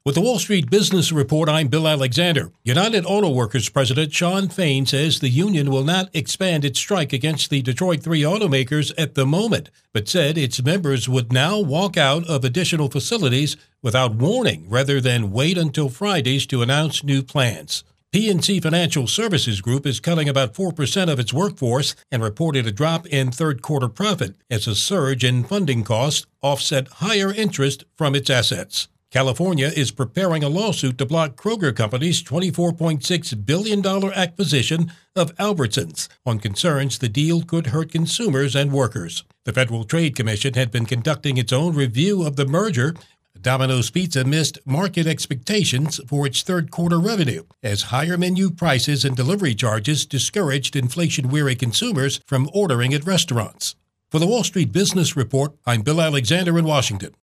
With the Wall Street Business Report, I'm Bill Alexander. United Auto Workers President Shawn Fain says the union will not expand its strike against the Detroit 3 automakers at the moment, but said its members would now walk out of additional facilities without warning rather than wait until Fridays to announce new plans. PNC Financial Services Group is cutting about 4% of its workforce and reported a drop in third-quarter profit as a surge in funding costs offset higher interest from its assets. California is preparing a lawsuit to block Kroger Company's $24.6 billion acquisition of Albertsons on concerns the deal could hurt consumers and workers. The Federal Trade Commission had been conducting its own review of the merger. Domino's Pizza missed market expectations for its third-quarter revenue, as higher menu prices and delivery charges discouraged inflation-weary consumers from ordering at restaurants. For the Wall Street Business Report, I'm Bill Alexander in Washington.